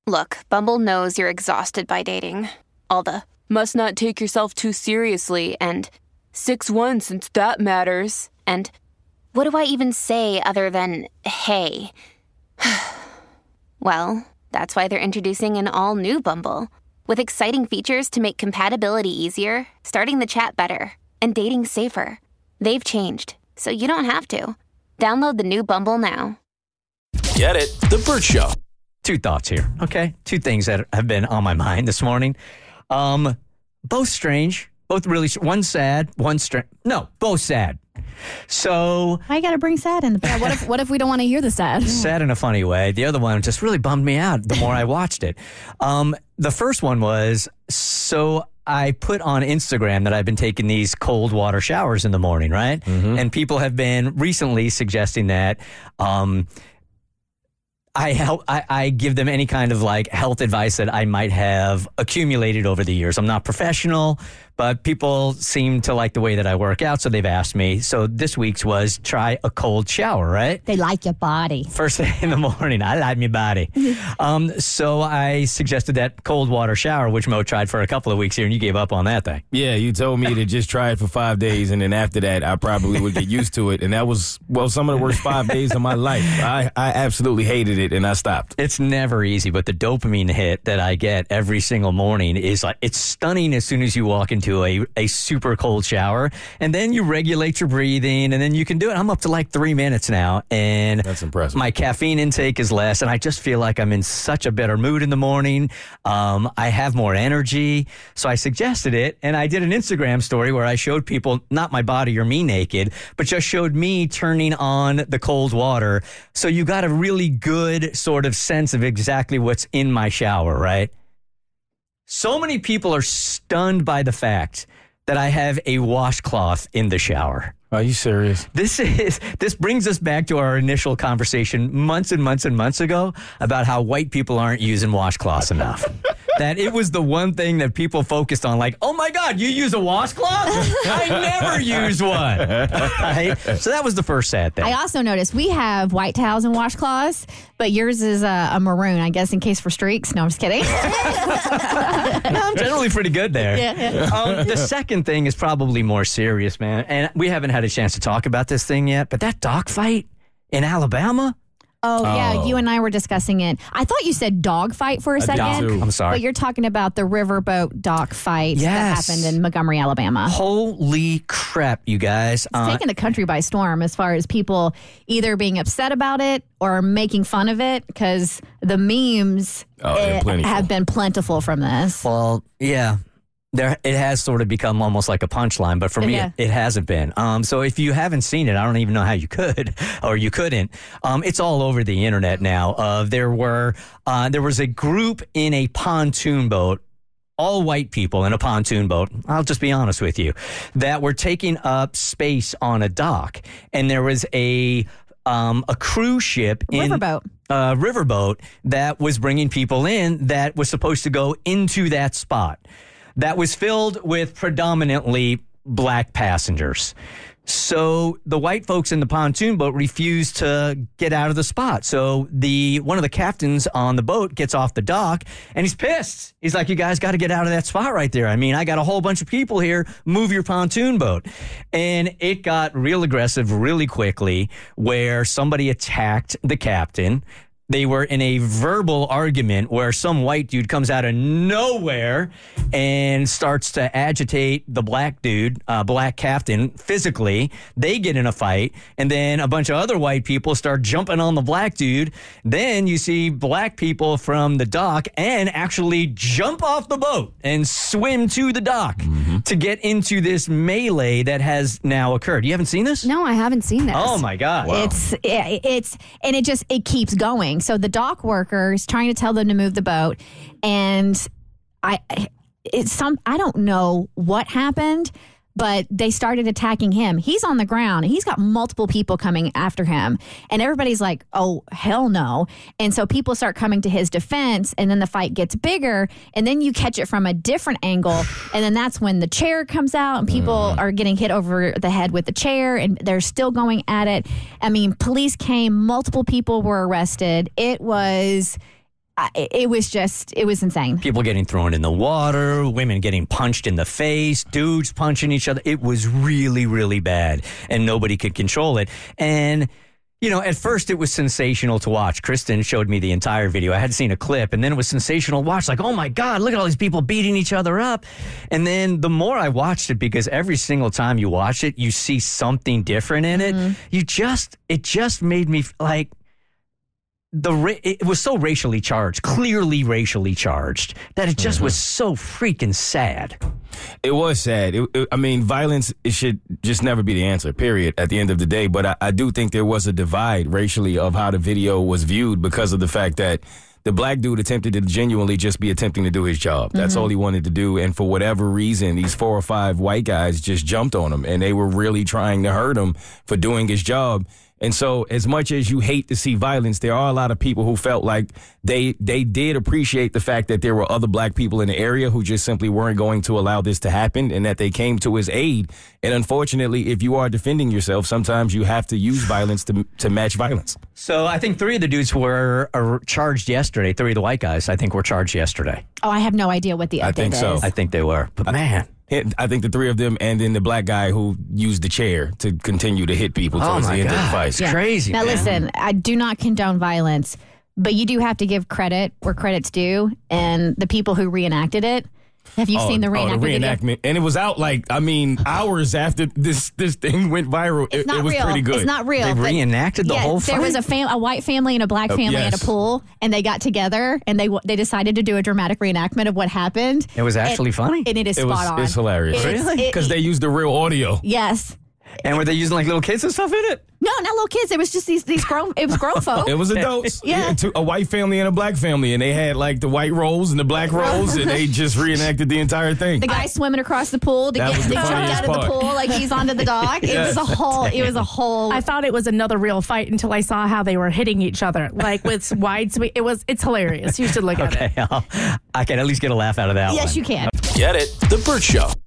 Look, Bumble knows you're exhausted by dating. All the must not take yourself too seriously and 6'1" since that matters. And what do I even say other than hey? Well, that's why they're introducing an all-new Bumble with exciting features to make compatibility easier, starting the chat better, and dating safer. They've changed, so you don't have to. Download the new Bumble now. Get it? The Bert Show. Two thoughts here, okay? Two things that have been on my mind this morning. Both strange, both really, one sad, one strange. No, both sad. So I got to bring sad in. What if we don't want to hear the sad? Sad in a funny way. The other one just really bummed me out the more I watched it. The first one was, so I put on Instagram that I've been taking these cold water showers in the morning, right? Mm-hmm. And people have been recently suggesting that I give them any kind of like health advice that I might have accumulated over the years. I'm not professional, but people seem to like the way that I work out, so they've asked me. So this week's was try a cold shower, right? They like your body. First thing in the morning, I like my body. So I suggested that cold water shower, which Mo tried for a couple of weeks here, and you gave up on that thing. Yeah, you told me to just try it for 5 days, and then after that, I probably would get used to it. And that was, some of the worst 5 days of my life. I absolutely hated it, and I stopped. It's never easy, but the dopamine hit that I get every single morning is like, it's stunning as soon as you walk into a super cold shower, and then you regulate your breathing, and then you can do it. I'm up to like 3 minutes now, and that's impressive. My caffeine intake is less, and I just feel like I'm in such a better mood in the morning. I have more energy, so I suggested it, and I did an Instagram story where I showed people, not my body or me naked, but just showed me turning on the cold water, so you got a really good sort of sense of exactly what's in my shower, right? So many people are stunned by the fact that I have a washcloth in the shower. Are you serious? This brings us back to our initial conversation months and months and months ago about how white people aren't using washcloths enough. That it was the one thing that people focused on, like, oh my God, you use a washcloth? I never use one. Right? So that was the first sad thing. I also noticed we have white towels and washcloths, but yours is a maroon, I guess, in case for streaks. No, I'm just kidding. No, I'm generally pretty good there. Yeah. The second thing is probably more serious, man. And we haven't had a chance to talk about this thing yet, but that dog fight in Alabama. Oh, yeah, you and I were discussing it. I thought you said dog fight for a second. I'm sorry. But you're talking about the riverboat dock fight that happened in Montgomery, Alabama. Holy crap, you guys. It's taken the country by storm as far as people either being upset about it or making fun of it, because the memes have been plentiful from this. Well, yeah. It has sort of become almost like a punchline, but for me, it hasn't been. So if you haven't seen it, I don't even know how you could or you couldn't. It's all over the internet now. There was a group in a pontoon boat, all white people in a pontoon boat, I'll just be honest with you, that were taking up space on a dock. And there was a cruise ship riverboat that was bringing people in that was supposed to go into that spot. That was filled with predominantly black passengers. So the white folks in the pontoon boat refused to get out of the spot. So one of the captains on the boat gets off the dock, and he's pissed. He's like, you guys got to get out of that spot right there. I mean, I got a whole bunch of people here. Move your pontoon boat. And it got real aggressive really quickly, where somebody attacked the captain. They were in a verbal argument where some white dude comes out of nowhere and starts to agitate the black dude, black captain, physically. They get in a fight, and then a bunch of other white people start jumping on the black dude. Then you see black people from the dock and actually jump off the boat and swim to the dock to get into this melee that has now occurred. You haven't seen this? No, I haven't seen this. Oh my God. Wow. It keeps going. So the dock workers trying to tell them to move the boat, and I don't know what happened, but they started attacking him. He's on the ground, and he's got multiple people coming after him, and everybody's like, oh, hell no. And so people start coming to his defense, and then the fight gets bigger, and then you catch it from a different angle, and then that's when the chair comes out, and people are getting hit over the head with the chair, and they're still going at it. I mean, police came, multiple people were arrested. It was it was insane. People getting thrown in the water, women getting punched in the face, dudes punching each other. It was really, really bad, and nobody could control it. And, you know, at first it was sensational to watch. Kristen showed me the entire video. I had seen a clip, and then it was sensational to watch. Like, oh my God, look at all these people beating each other up. And then the more I watched it, because every single time you watch it, you see something different in it. It just made me like, it was so racially charged, clearly racially charged, that it just was so freaking sad. It was sad. I mean, violence, it should just never be the answer, period, at the end of the day. But I do think there was a divide racially of how the video was viewed because of the fact that the black dude attempted to genuinely just be attempting to do his job. That's all he wanted to do. And for whatever reason, these 4 or 5 white guys just jumped on him, and they were really trying to hurt him for doing his job. And so as much as you hate to see violence, there are a lot of people who felt like they did appreciate the fact that there were other black people in the area who just simply weren't going to allow this to happen, and that they came to his aid. And unfortunately, if you are defending yourself, sometimes you have to use violence to match violence. So I think 3 of the dudes were charged yesterday. 3 of the white guys, I think, were charged yesterday. Oh, I have no idea what the update I think so. I think they were. But man, I think the 3 of them, and then the black guy who used the chair to continue to hit people towards the end of the fight. It's crazy, Now, man. listen, I do not condone violence, but you do have to give credit where credit's due. And the people who reenacted it, have you seen the reenactment? The reenactment. Video? And it was out hours after this thing went viral. It was real. pretty good. It's not real. They reenacted the whole fight? There was a white family and a black family at a pool, and they got together, and they decided to do a dramatic reenactment of what happened. It was actually funny. And it is spot on. It's hilarious. Really? Because they used the real audio. Yes. And were they using like little kids and stuff in it? No, not little kids. It was just these grown. It was grown folk. It was adults. Yeah. A white family and a black family, and they had like the white roles and the black roles, and they just reenacted the entire thing. The guy swimming across the pool to That was the jumped funniest out of the part. pool like he's onto the dock. It was a whole. I thought it was another real fight until I saw how they were hitting each other, like with wide sweep. It's hilarious. You should look at it. I can at least get a laugh out of that one. Yes, you can. Get it? The Burt Show.